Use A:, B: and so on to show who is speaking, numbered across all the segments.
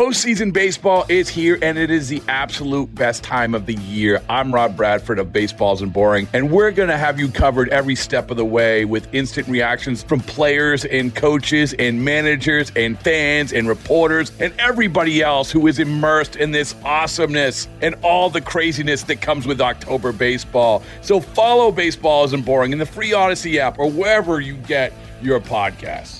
A: Postseason baseball is here, and it is the absolute best time of the year. I'm Rob Bradford of Baseball Isn't Boring, and we're going to have you covered every step of the way with instant reactions from players and coaches and managers and fans and reporters and everybody else who is immersed in this awesomeness and all the craziness that comes with October baseball. So follow Baseball Isn't Boring in the free Odyssey app or wherever you get your podcasts.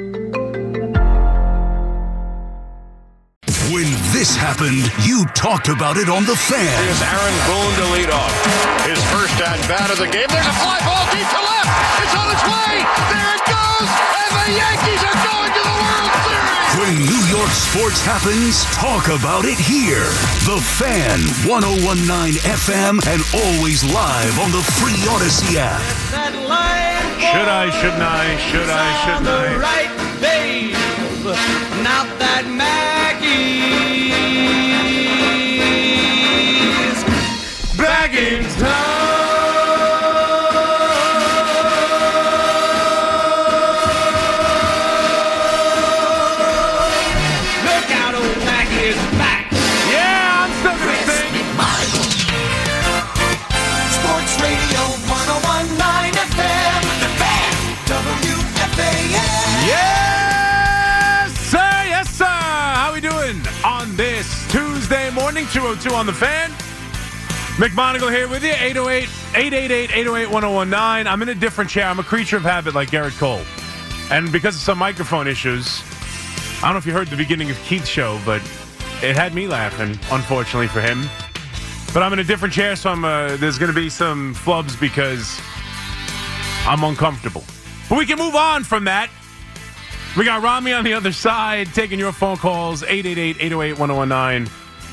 B: When this happened, you talked about it on The Fan.
C: Here's Aaron Boone to lead off. His first at-bat of the game. There's a fly ball deep to left. It's on its way. There it goes. And the Yankees are going to the World Series.
B: When New York sports happens, talk about it here. The Fan, 101.9 FM, and always live on the free Odyssey app.
D: Should I, shouldn't I, should I, shouldn't I?
E: Right, babe. Not that Maggie's back in town. Look out, old Maggie is back.
D: Yeah, I'm still gonna sing.
E: Sports Radio 101.9 FM, The Fan, WFAN.
D: Yes, sir, yes, sir. How we doing on this Tuesday morning? 2:02 on The Fan. McMonagle here with you, 888-808-1019. I'm in a different chair. I'm a creature of habit like Garrett Cole. And because of some microphone issues, I don't know if you heard the beginning of Keith's show, but it had me laughing, unfortunately for him. But I'm in a different chair, so there's going to be some flubs because I'm uncomfortable. But we can move on from that. We got Rami on the other side taking your phone calls, 888-808-1019.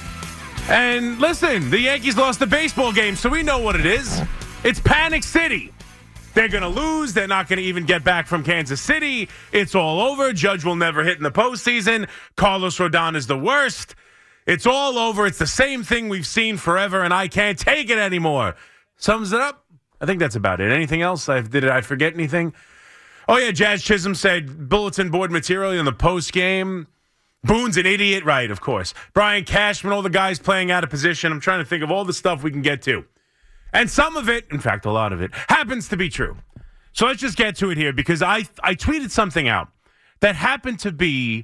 D: And listen, the Yankees lost the baseball game, so we know what it is. It's Panic City. They're going to lose. They're not going to even get back from Kansas City. It's all over. Judge will never hit in the postseason. Carlos Rodon is the worst. It's all over. It's the same thing we've seen forever, and I can't take it anymore. Sums it up. I think that's about it. Anything else? Did I forget anything? Oh, yeah, Jazz Chisholm said bulletin board material in the post game. Boone's an idiot. Right, of course. Brian Cashman, all the guys playing out of position. I'm trying to think of all the stuff we can get to. And some of it, in fact, a lot of it, happens to be true. So let's just get to it here because I tweeted something out that happened to be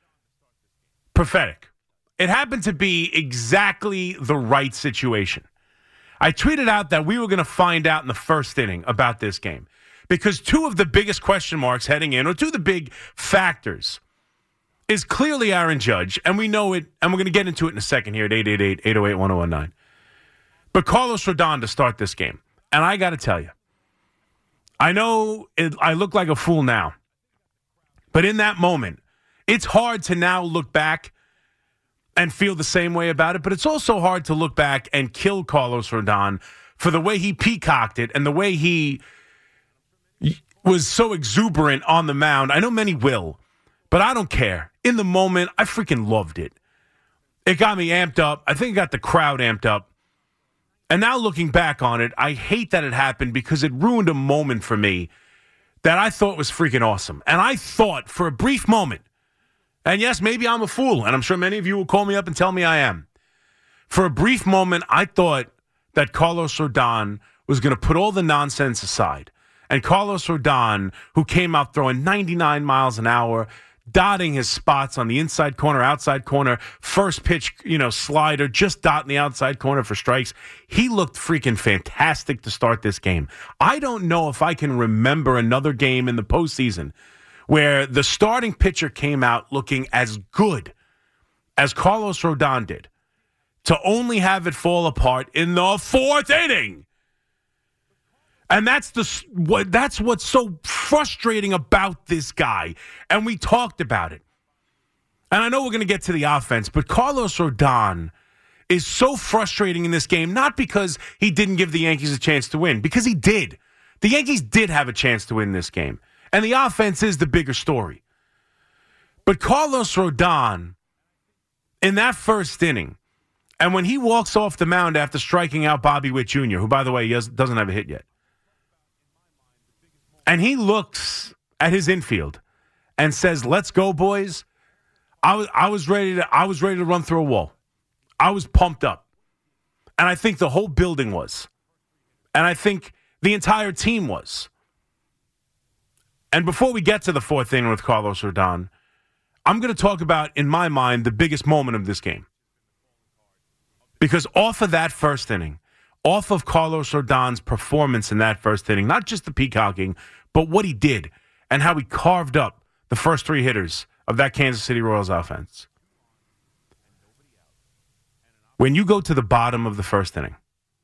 D: prophetic. It happened to be exactly the right situation. I tweeted out that we were going to find out in the first inning about this game because two of the biggest question marks heading in, or two of the big factors, is clearly Aaron Judge, and we know it, and we're going to get into it in a second here at 888-808-1019. But Carlos Rodon to start this game. And I got to tell you, I know I look like a fool now, but in that moment, it's hard to now look back and feel the same way about it, but it's also hard to look back and kill Carlos Rodon for the way he peacocked it and the way he was so exuberant on the mound. I know many will, but I don't care. In the moment, I freaking loved it. It got me amped up. I think it got the crowd amped up. And now looking back on it, I hate that it happened because it ruined a moment for me that I thought was freaking awesome. And I thought for a brief moment, and yes, maybe I'm a fool, and I'm sure many of you will call me up and tell me I am. For a brief moment, I thought that Carlos Rodon was going to put all the nonsense aside. And Carlos Rodon, who came out throwing 99 miles an hour, dotting his spots on the inside corner, outside corner, first pitch, slider, just dotting the outside corner for strikes. He looked freaking fantastic to start this game. I don't know if I can remember another game in the postseason where the starting pitcher came out looking as good as Carlos Rodon did, to only have it fall apart in the fourth inning. And that's what's so frustrating about this guy. And we talked about it. And I know we're going to get to the offense, but Carlos Rodon is so frustrating in this game, not because he didn't give the Yankees a chance to win, because he did. The Yankees did have a chance to win this game. And the offense is the bigger story. But Carlos Rodon, in that first inning, and when he walks off the mound after striking out Bobby Witt Jr., who, by the way, doesn't have a hit yet, and he looks at his infield and says, "Let's go, boys," I was ready to run through a wall. I was pumped up. And I think the whole building was. And I think the entire team was. And before we get to the fourth inning with Carlos Rodon, I'm going to talk about, in my mind, the biggest moment of this game. Because off of that first inning, off of Carlos Rodon's performance in that first inning, not just the peacocking, but what he did and how he carved up the first three hitters of that Kansas City Royals offense. When you go to the bottom of the first inning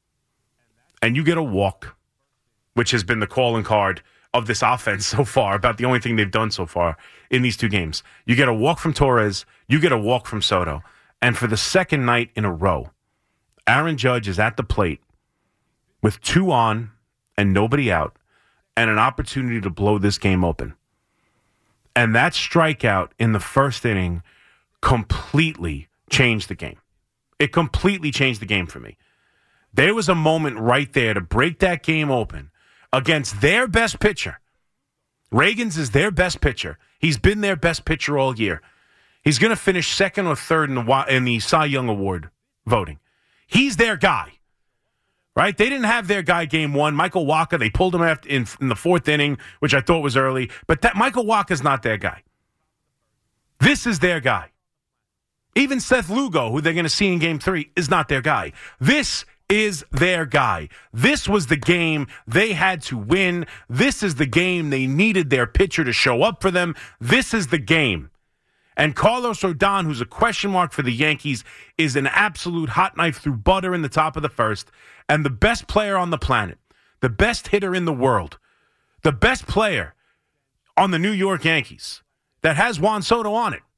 D: and you get a walk, which has been the calling card of this offense so far, about the only thing they've done so far in these two games. You get a walk from Torres, you get a walk from Soto, and for the second night in a row, Aaron Judge is at the plate with 2 on and nobody out and an opportunity to blow this game open. And that strikeout in the first inning completely changed the game. It completely changed the game for me. There was a moment right there to break that game open against their best pitcher. Reagans is their best pitcher. He's been their best pitcher all year. He's going to finish second or third in the Cy Young Award voting. He's their guy, right? They didn't have their guy game one. Michael Wacha, they pulled him in the fourth inning, which I thought was early. But that Michael Wacha's not their guy. This is their guy. Even Seth Lugo, who they're going to see in game 3, is not their guy. This is their guy. This was the game they had to win. This is the game they needed their pitcher to show up for them. This is the game. And Carlos Rodon, who's a question mark for the Yankees, is an absolute hot knife through butter in the top of the first, and the best player on the planet, the best hitter in the world, the best player on the New York Yankees that has Juan Soto on it,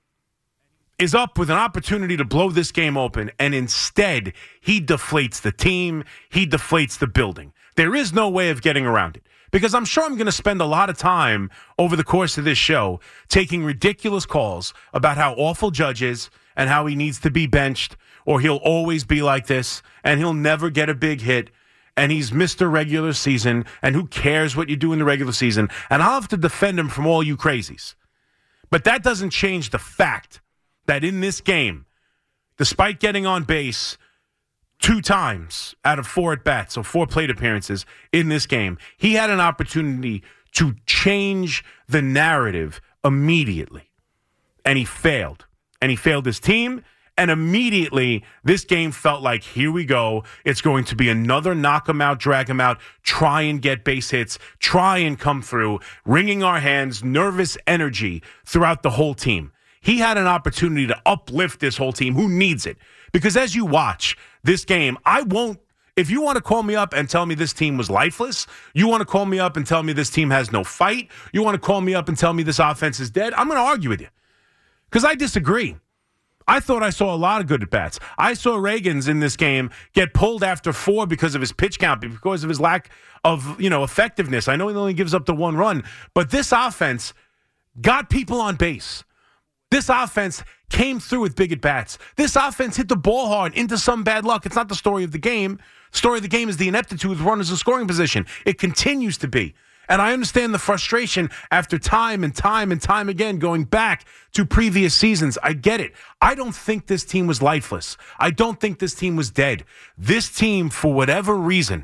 D: is up with an opportunity to blow this game open, and instead, he deflates the team, he deflates the building. There is no way of getting around it, because I'm sure I'm going to spend a lot of time over the course of this show taking ridiculous calls about how awful Judge is and how he needs to be benched, or he'll always be like this, and he'll never get a big hit, and he's Mr. Regular Season, and who cares what you do in the regular season, and I'll have to defend him from all you crazies. But that doesn't change the fact that in this game, despite getting on base 2 times out of 4 at-bats, so 4 plate appearances in this game, he had an opportunity to change the narrative immediately. And he failed. And he failed his team. And immediately, this game felt like, here we go. It's going to be another knock him out, drag him out, try and get base hits, try and come through, wringing our hands, nervous energy throughout the whole team. He had an opportunity to uplift this whole team who needs it. Because as you watch this game, if you want to call me up and tell me this team was lifeless, you want to call me up and tell me this team has no fight, you want to call me up and tell me this offense is dead, I'm going to argue with you. Because I disagree. I thought I saw a lot of good at-bats. I saw Reagans in this game get pulled after 4 because of his pitch count, because of his lack of, effectiveness. I know he only gives up the 1 run, but this offense got people on base. This offense came through with big at-bats. This offense hit the ball hard into some bad luck. It's not the story of the game. The story of the game is the ineptitude of runners in scoring position. It continues to be. And I understand the frustration after time and time and time again going back to previous seasons. I get it. I don't think this team was lifeless. I don't think this team was dead. This team, for whatever reason,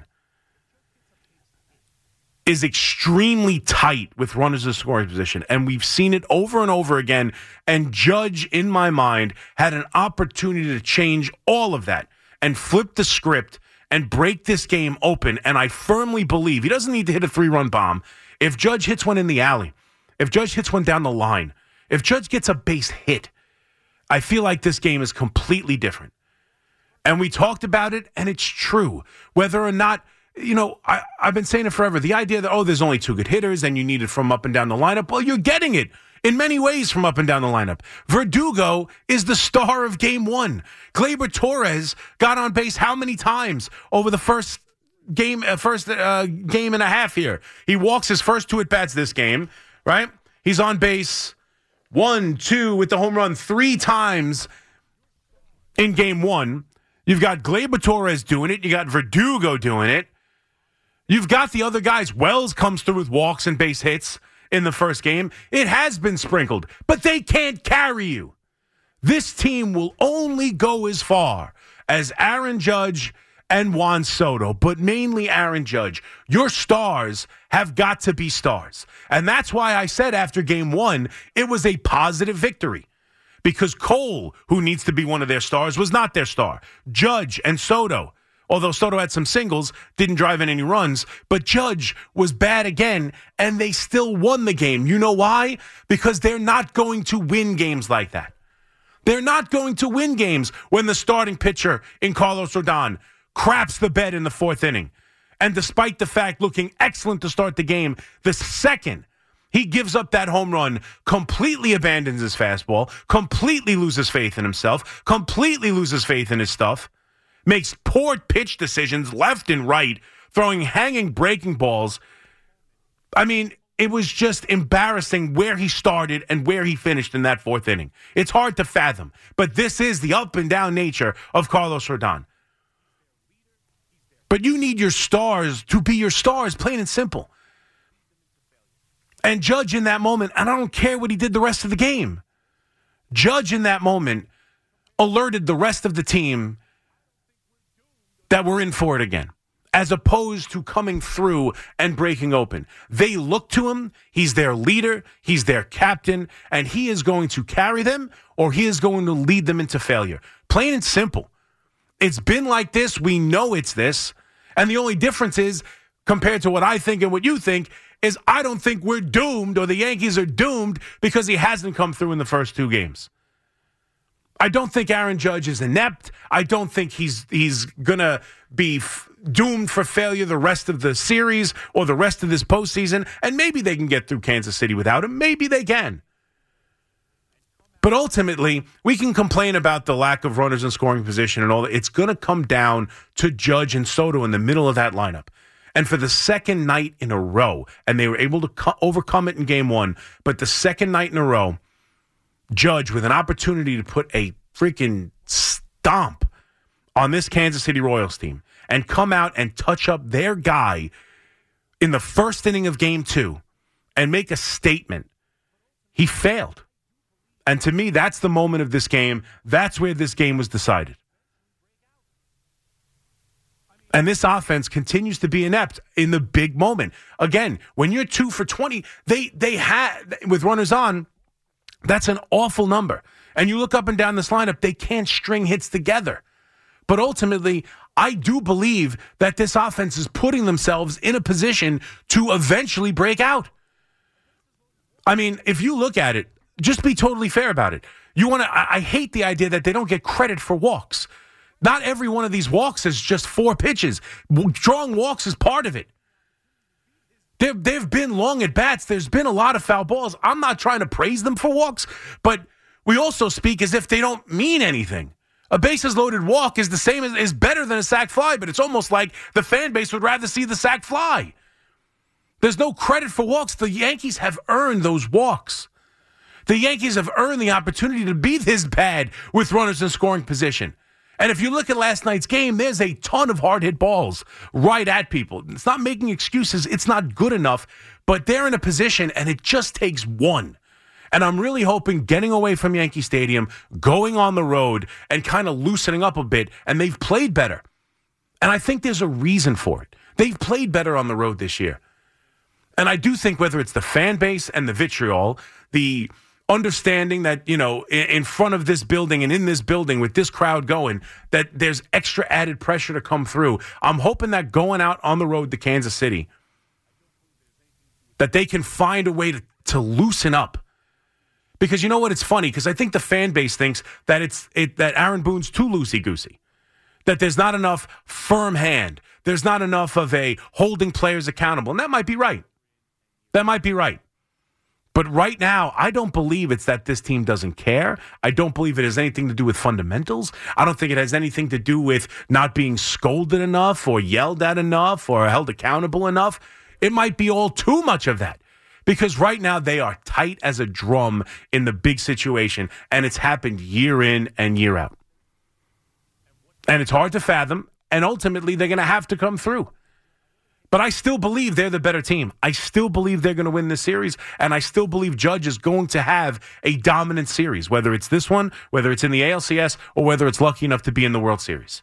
D: is extremely tight with runners in scoring position. And we've seen it over and over again. And Judge, in my mind, had an opportunity to change all of that and flip the script and break this game open. And I firmly believe he doesn't need to hit a 3-run bomb. If Judge hits one in the alley, if Judge hits one down the line, if Judge gets a base hit, I feel like this game is completely different. And we talked about it, and it's true. Whether or not, I've been saying it forever. The idea that, there's only 2 good hitters and you need it from up and down the lineup. Well, you're getting it in many ways from up and down the lineup. Verdugo is the star of game 1. Gleyber Torres got on base how many times over the first game and a half here? He walks his first 2 at-bats this game, right? He's on base 1, 2 with the home run 3 times in game 1. You've got Gleyber Torres doing it. You got Verdugo doing it. You've got the other guys. Wells comes through with walks and base hits in the first game. It has been sprinkled, but they can't carry you. This team will only go as far as Aaron Judge and Juan Soto, but mainly Aaron Judge. Your stars have got to be stars. And that's why I said after game one, it was a positive victory. Because Cole, who needs to be one of their stars, was not their star. Judge and Soto, although Soto had some singles, didn't drive in any runs, but Judge was bad again, and they still won the game. You know why? Because they're not going to win games like that. They're not going to win games when the starting pitcher in Carlos Rodon craps the bed in the fourth inning. And despite the fact looking excellent to start the game, the second he gives up that home run, completely abandons his fastball, completely loses faith in himself, completely loses faith in his stuff, makes poor pitch decisions left and right, throwing hanging breaking balls. I mean, it was just embarrassing where he started and where he finished in that fourth inning. It's hard to fathom, but this is the up and down nature of Carlos Rodon. But you need your stars to be your stars, plain and simple. And Judge in that moment, and I don't care what he did the rest of the game, Judge in that moment alerted the rest of the team that we're in for it again, as opposed to coming through and breaking open. They look to him. He's their leader. He's their captain. And he is going to carry them, or he is going to lead them into failure. Plain and simple. It's been like this. We know it's this. And the only difference is, compared to what I think and what you think, is I don't think we're doomed, or the Yankees are doomed, because he hasn't come through in the first two games. I don't think Aaron Judge is inept. I don't think he's going to be doomed for failure the rest of the series or the rest of this postseason. And maybe they can get through Kansas City without him. Maybe they can. But ultimately, we can complain about the lack of runners in scoring position and all that. It's going to come down to Judge and Soto in the middle of that lineup. And for the second night in a row, and they were able to overcome it in game one, but the second night in a row, Judge, with an opportunity to put a freaking stomp on this Kansas City Royals team and come out and touch up their guy in the first inning of game two and make a statement, he failed. And to me, that's the moment of this game. That's where this game was decided. And this offense continues to be inept in the big moment. Again, when you're 2 for 20, they had, with runners on, that's an awful number. And you look up and down this lineup, they can't string hits together. But ultimately, I do believe that this offense is putting themselves in a position to eventually break out. I mean, if you look at it, just be totally fair about it. I hate the idea that they don't get credit for walks. Not every one of these walks is just 4 pitches. Drawing walks is part of it. They've been long at bats. There's been a lot of foul balls. I'm not trying to praise them for walks, but we also speak as if they don't mean anything. A bases loaded walk is the same is better than a sac fly, but it's almost like the fan base would rather see the sac fly. There's no credit for walks. The Yankees have earned those walks. The Yankees have earned the opportunity to be this bad with runners in scoring position. And if you look at last night's game, there's a ton of hard-hit balls right at people. It's not making excuses. It's not good enough. But they're in a position, and it just takes one. And I'm really hoping getting away from Yankee Stadium, going on the road, and kind of loosening up a bit, and they've played better. And I think there's a reason for it. They've played better on the road this year. And I do think whether it's the fan base and the vitriol, the understanding that, in front of this building and in this building with this crowd going, that there's extra added pressure to come through. I'm hoping that going out on the road to Kansas City, that they can find a way to loosen up. Because you know what? It's funny, because I think the fan base thinks that that Aaron Boone's too loosey-goosey, that there's not enough firm hand. There's not enough of a holding players accountable. And that might be right. That might be right. But right now, I don't believe it's that this team doesn't care. I don't believe it has anything to do with fundamentals. I don't think it has anything to do with not being scolded enough or yelled at enough or held accountable enough. It might be all too much of that. Because right now, they are tight as a drum in the big situation, and it's happened year in and year out. And it's hard to fathom, and ultimately, they're going to have to come through. But I still believe they're the better team. I still believe they're going to win this series, and I still believe Judge is going to have a dominant series, whether it's this one, whether it's in the ALCS, or whether it's lucky enough to be in the World Series.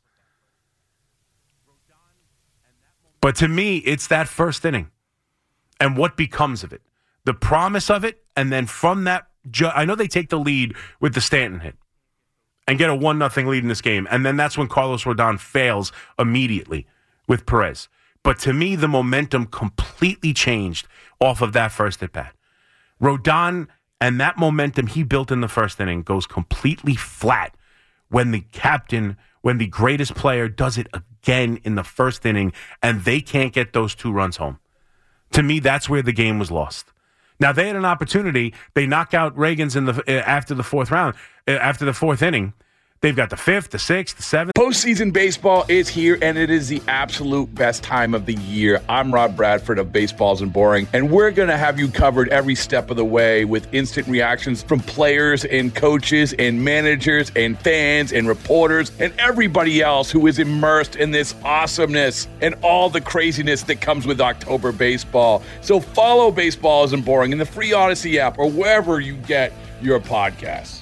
D: But to me, it's that first inning and what becomes of it. The promise of it, and then from that, I know they take the lead with the Stanton hit and get a 1-0 lead in this game, and then that's when Carlos Rodon fails immediately with Perez. But to me, the momentum completely changed off of that first at-bat. Rodon and that momentum he built in the first inning goes completely flat when the captain, when the greatest player does it again in the first inning, and they can't get those 2 runs home. To me, that's where the game was lost. Now, they had an opportunity. They knock out Reagans after the fourth inning. They've got the 5th, the 6th, the 7th.
A: Postseason baseball is here, and it is the absolute best time of the year. I'm Rob Bradford of Baseballs and Boring, and we're going to have you covered every step of the way with instant reactions from players and coaches and managers and fans and reporters and everybody else who is immersed in this awesomeness and all the craziness that comes with October baseball. So follow Baseballs and Boring in the free Odyssey app or wherever you get your podcasts.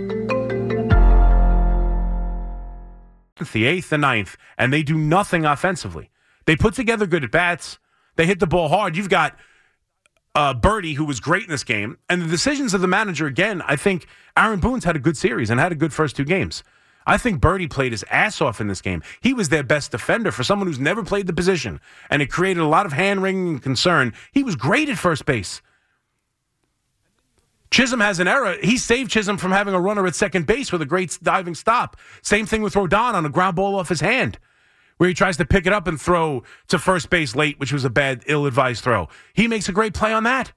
D: The 8th, the 9th, and they do nothing offensively. They put together good at-bats. They hit the ball hard. You've got Birdie, who was great in this game, and the decisions of the manager, again, I think Aaron Boone's had a good series and had a good first 2 games. I think Birdie played his ass off in this game. He was their best defender for someone who's never played the position, and it created a lot of hand-wringing and concern. He was great at first base. Chisholm has an error. He saved Chisholm from having a runner at second base with a great diving stop. Same thing with Rodon on a ground ball off his hand, where he tries to pick it up and throw to first base late, which was a bad, ill-advised throw. He makes a great play on that.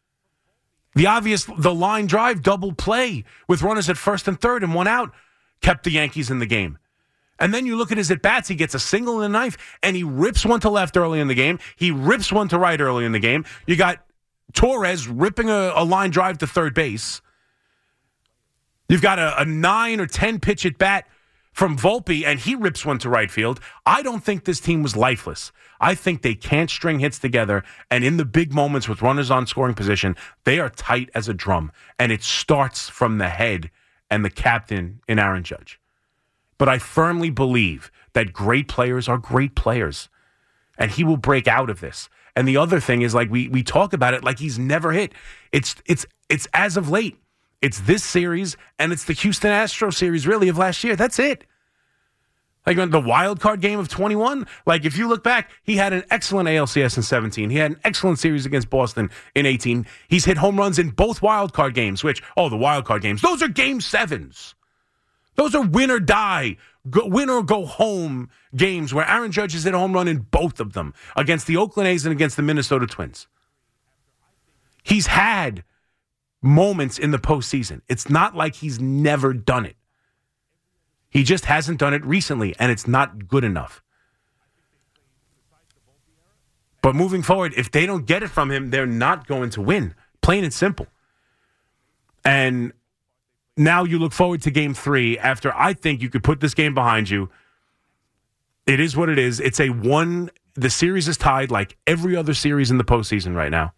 D: The line drive double play with runners at first and third and 1 out kept the Yankees in the game. And then you look at his at-bats. He gets a single in the 9th, and he rips one to left early in the game. He rips one to right early in the game. You got Torres ripping a line drive to third base. You've got a 9 or 10 pitch at bat from Volpe, and he rips one to right field. I don't think this team was lifeless. I think they can't string hits together, and in the big moments with runners on scoring position, they are tight as a drum, and it starts from the head and the captain in Aaron Judge. But I firmly believe that great players are great players, and he will break out of this. And the other thing is, like, we talk about it like he's never hit. It's as of late. It's this series, and it's the Houston Astros series, really, of last year. That's it. Like, the wild card game of 21, like, if you look back, he had an excellent ALCS in 17. He had an excellent series against Boston in 18. He's hit home runs in both wild card games, the wild card games, those are game 7s. Those are win or die, win or go home games where Aaron Judge has hit a home run in both of them, against the Oakland A's and against the Minnesota Twins. He's had moments in the postseason. It's not like he's never done it. He just hasn't done it recently, and it's not good enough. But moving forward, if they don't get it from him, they're not going to win. Plain and simple. And now you look forward to game 3 after I think you could put this game behind you. It is what it is. The series is tied like every other series in the postseason right now.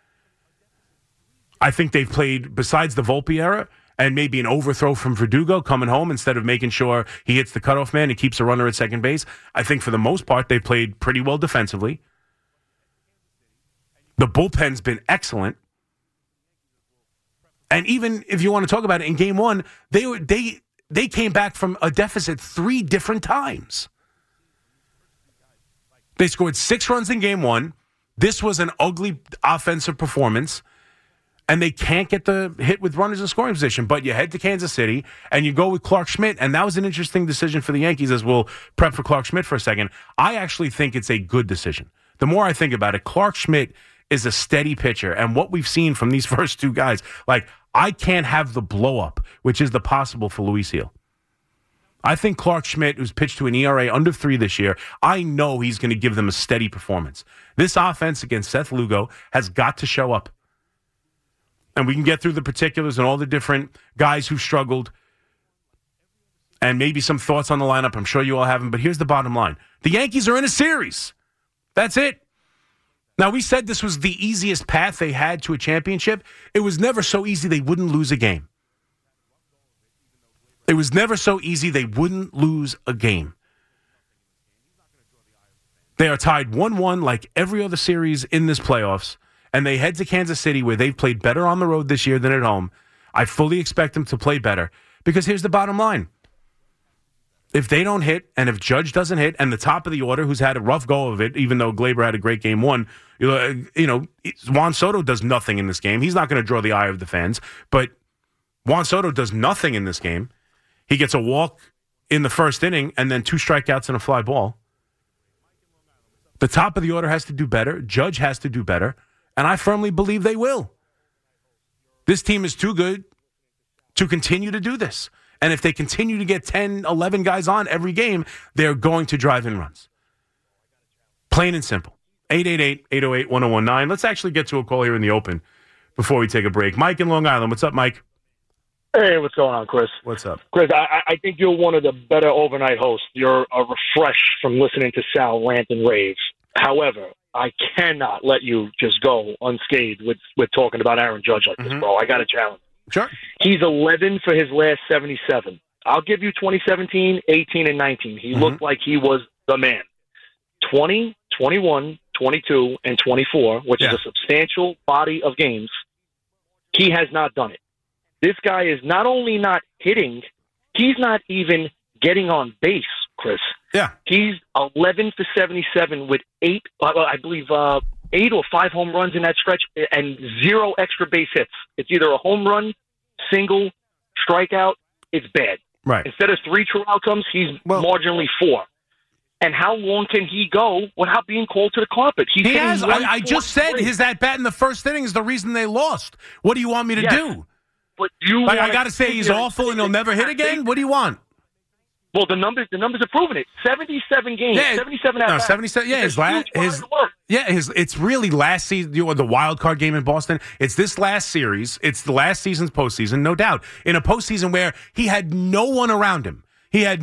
D: I think they've played, besides the Volpe era, and maybe an overthrow from Verdugo coming home instead of making sure he hits the cutoff man and keeps a runner at second base. I think for the most part, they've played pretty well defensively. The bullpen's been excellent. And even if you want to talk about it, in game 1, they came back from a deficit 3 different times. They scored 6 runs in game 1. This was an ugly offensive performance. And they can't get the hit with runners in scoring position. But you head to Kansas City, and you go with Clark Schmidt. And that was an interesting decision for the Yankees, as we'll prep for Clark Schmidt for a second. I actually think it's a good decision. The more I think about it, Clark Schmidt is a steady pitcher. And what we've seen from these first 2 guys, like, I can't have the blow-up, which is the possible for Luis Gil. I think Clark Schmidt, who's pitched to an ERA under 3 this year, I know he's going to give them a steady performance. This offense against Seth Lugo has got to show up. And we can get through the particulars and all the different guys who've struggled and maybe some thoughts on the lineup. I'm sure you all have them. But here's the bottom line. The Yankees are in a series. That's it. Now, we said this was the easiest path they had to a championship. It was never so easy they wouldn't lose a game. It was never so easy they wouldn't lose a game. They are tied 1-1 like every other series in this playoffs, and they head to Kansas City where they've played better on the road this year than at home. I fully expect them to play better because here's the bottom line. If they don't hit, and if Judge doesn't hit, and the top of the order, who's had a rough go of it, even though Glaber had a great game one, Juan Soto does nothing in this game. He's not going to draw the eye of the fans, but Juan Soto does nothing in this game. He gets a walk in the first inning, and then 2 strikeouts and a fly ball. The top of the order has to do better. Judge has to do better, and I firmly believe they will. This team is too good to continue to do this. And if they continue to get 10, 11 guys on every game, they're going to drive in runs. Plain and simple. 888-808-1019. Let's actually get to a call here in the open before we take a break. Mike in Long Island. What's up, Mike?
F: Hey, what's going on, Chris?
D: What's up?
F: Chris, I think you're one of the better overnight hosts. You're a refresh from listening to Sal rant and rave. However, I cannot let you just go unscathed with talking about Aaron Judge like this, bro. I got a challenge.
D: Sure.
F: He's 11 for his last 77. I'll give you 2017, 18, and 19. He looked like he was the man. 20, 21, 22, and 24, which is a substantial body of games. He has not done it. This guy is not only not hitting, he's not even getting on base, Chris.
D: Yeah.
F: He's 11 for 77 with 8 or 5 home runs in that stretch and 0 extra base hits. It's either a home run, single, strikeout. It's bad.
D: Right.
F: Instead of 3 true outcomes, he's marginally 4. And how long can he go without being called to the carpet?
D: He has. I just said his at-bat in the first inning is the reason they lost. What do you want me to do?
F: But
D: I got to say he's awful and he'll never hit again? What do you want?
F: Well, the numbers are proving it. 77 games, 77 at bats.
D: 77. Yeah, it's really last season, the wild card game in Boston. It's this last series. It's the last season's postseason, no doubt. In a postseason where he had no one around him. He had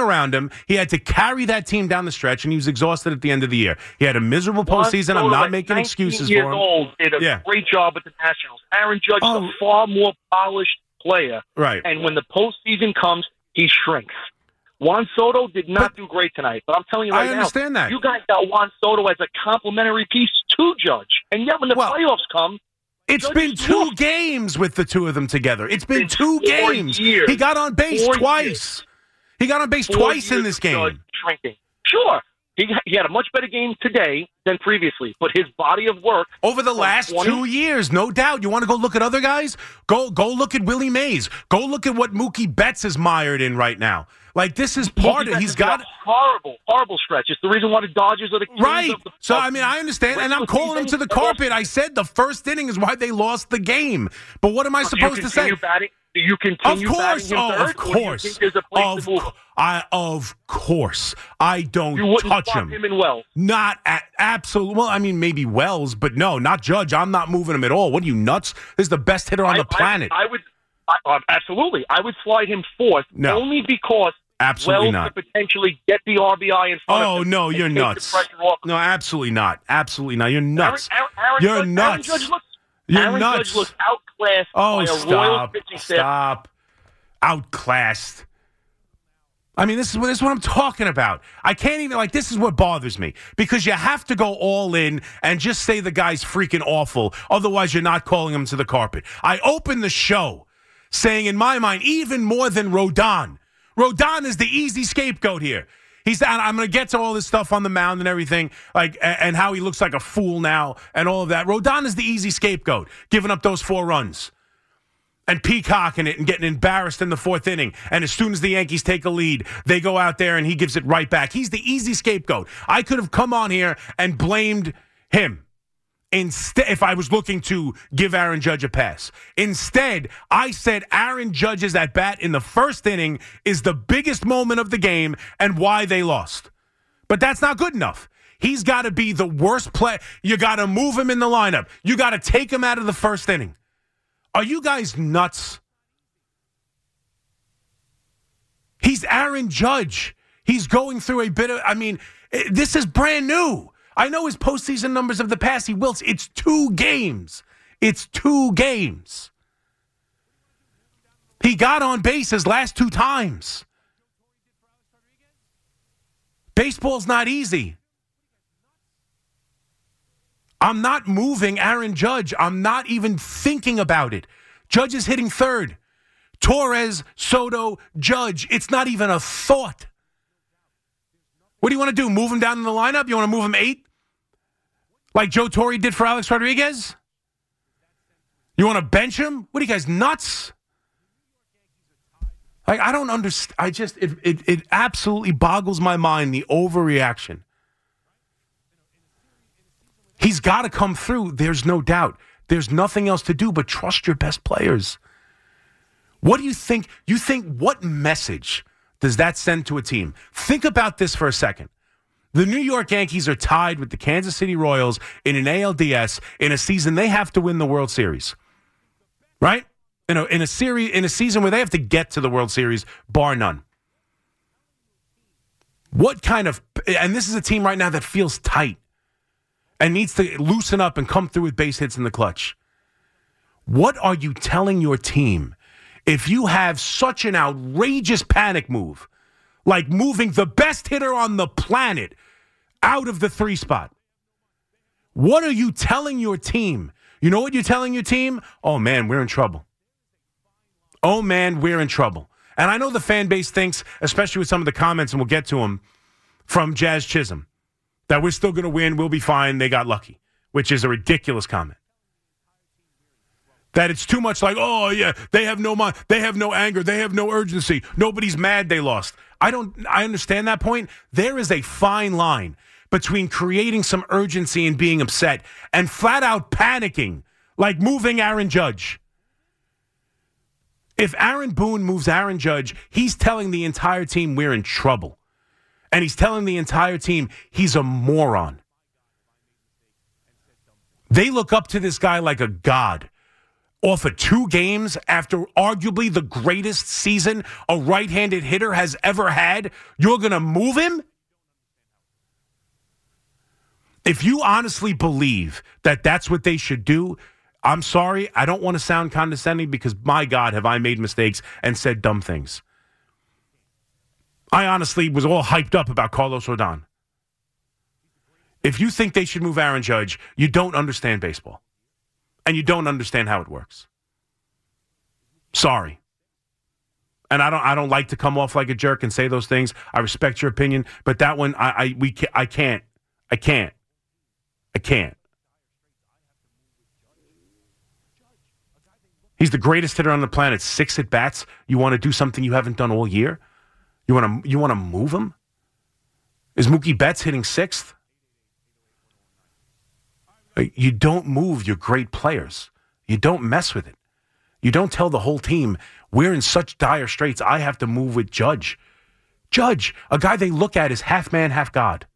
D: to carry that team down the stretch, and he was exhausted at the end of the year. He had a miserable postseason. I'm not making excuses for him.
F: 19 years old, did a great job with the Nationals. Aaron Judge is a far more polished player.
D: Right.
F: And when the postseason comes, he shrinks. Juan Soto did not do great tonight, but I'm telling you right now. I
D: understand that.
F: You guys got Juan Soto as a complimentary piece to Judge. And yet when the playoffs come,
D: it's been 2 games with the two of them together. It's been 2 games.
F: Years.
D: He got on base twice. He got on base twice in this game.
F: Shrinking. Sure. He had a much better game today than previously, but his body of work
D: over the last 2 years, no doubt. You want to go look at other guys? Go look at Willie Mays. Go look at what Mookie Betts is mired in right now. Like, this is part of it. He's got
F: a horrible stretch. It's the reason why the Dodgers are the kings
D: right.
F: Of the
D: so, I mean, I understand, and I'm calling him to the carpet. I said the first inning is why they lost the game. But what am I supposed to say?
F: Do you continue batting him third?
D: Of course. Of course. I don't touch him.
F: You wouldn't in Wells?
D: Not absolutely. Well, I mean, maybe Wells, but no, not Judge. I'm not moving him at all. What are you, nuts? This is the best hitter on the planet.
F: I would absolutely. I would slide him 4th only because
D: absolutely
F: Wells
D: not.
F: Could potentially get the RBI in front of him.
D: Oh, no, you're nuts. No, absolutely not. Absolutely not. You're nuts. You're nuts.
F: Aaron Judge looks outclassed by a Royals pitching staff.
D: Stop. Outclassed. I mean, this is what I'm talking about. I can't even, this is what bothers me. Because you have to go all in and just say the guy's freaking awful. Otherwise, you're not calling him to the carpet. I opened the show saying, in my mind, even more than Rodon. Rodon is the easy scapegoat here. I'm going to get to all this stuff on the mound and everything, and how he looks like a fool now and all of that. Rodon is the easy scapegoat, giving up those 4 runs and peacocking it and getting embarrassed in the 4th inning. And as soon as the Yankees take a lead, they go out there and he gives it right back. He's the easy scapegoat. I could have come on here and blamed him. Instead, if I was looking to give Aaron Judge a pass. Instead, I said Aaron Judge's at-bat in the 1st inning is the biggest moment of the game and why they lost. But that's not good enough. He's got to be the worst player. You got to move him in the lineup. You got to take him out of the 1st inning. Are you guys nuts? He's Aaron Judge. He's going through a bit of, this is brand new. I know his postseason numbers of the past. He wilts. It's 2 games. It's 2 games. He got on base his last 2 times. Baseball's not easy. I'm not moving Aaron Judge. I'm not even thinking about it. Judge is hitting third. Torres, Soto, Judge. It's not even a thought. What do you want to do? Move him down in the lineup? You want to move him 8? Like Joe Torre did for Alex Rodriguez? You want to bench him? What are you guys, nuts? Like, I don't understand. It absolutely boggles my mind, the overreaction. He's got to come through. There's no doubt. There's nothing else to do but trust your best players. What do you think? You think what message does that send to a team? Think about this for a second. The New York Yankees are tied with the Kansas City Royals in an ALDS in a season they have to win the World Series. Right? In a season where they have to get to the World Series, bar none. What kind of, and this is a team right now that feels tight and needs to loosen up and come through with base hits in the clutch. What are you telling your team if you have such an outrageous panic move, like moving the best hitter on the planet out of the 3 spot? What are you telling your team? You know what you're telling your team? Oh, man, we're in trouble. Oh, man, we're in trouble. And I know the fan base thinks, especially with some of the comments, and we'll get to them, from Jazz Chisholm, that we're still going to win, we'll be fine, they got lucky, which is a ridiculous comment. That it's too much like, oh, yeah, they have no mind, they have no anger, they have no urgency, nobody's mad they lost. I understand that point. There is a fine line between creating some urgency and being upset and flat out panicking, like moving Aaron Judge. If Aaron Boone moves Aaron Judge, he's telling the entire team we're in trouble. And he's telling the entire team he's a moron. They look up to this guy like a god. Off of 2 games after arguably the greatest season a right-handed hitter has ever had, you're going to move him? If you honestly believe that that's what they should do, I'm sorry, I don't want to sound condescending because, my God, have I made mistakes and said dumb things. I honestly was all hyped up about Carlos Rodon. If you think they should move Aaron Judge, you don't understand baseball. And you don't understand how it works. Sorry. And I don't like to come off like a jerk and say those things. I respect your opinion, but that one I can't. He's the greatest hitter on the planet. 6 at bats. You want to do something you haven't done all year? You want to move him? Is Mookie Betts hitting 6th? You don't move your great players. You don't mess with it. You don't tell the whole team, we're in such dire straits, I have to move with Judge. Judge, a guy they look at as half man, half God.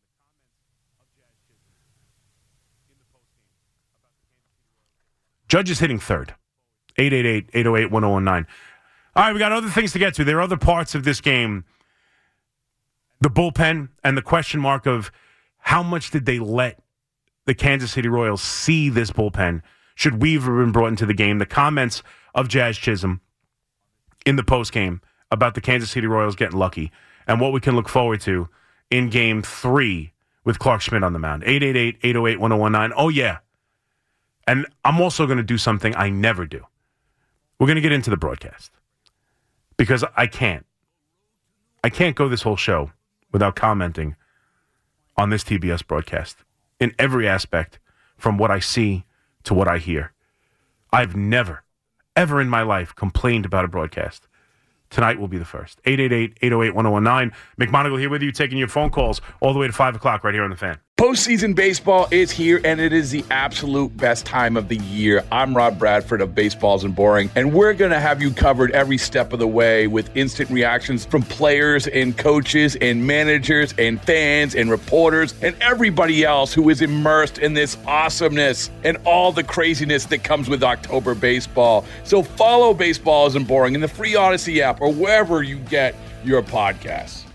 D: Judge is hitting 3rd. 888-808-1019. All right, we got other things to get to. There are other parts of this game. The bullpen and the question mark of how much did they let the Kansas City Royals see this bullpen? Should Weaver have been brought into the game? The comments of Jazz Chisholm in the postgame about the Kansas City Royals getting lucky and what we can look forward to in Game 3 with Clark Schmidt on the mound. 888-808-1019. Oh, yeah. And I'm also going to do something I never do. We're going to get into the broadcast because I can't go this whole show without commenting on this TBS broadcast in every aspect, from what I see to what I hear. I've never, ever in my life complained about a broadcast. Tonight will be the first. 888-808-1019. McMonagle here with you, taking your phone calls all the way to 5 o'clock right here on The Fan.
A: Postseason baseball is here, and it is the absolute best time of the year. I'm Rob Bradford of Baseballs and Boring, and we're going to have you covered every step of the way with instant reactions from players and coaches and managers and fans and reporters and everybody else who is immersed in this awesomeness and all the craziness that comes with October baseball. So follow Baseballs and Boring in the free Odyssey app or wherever you get your podcasts.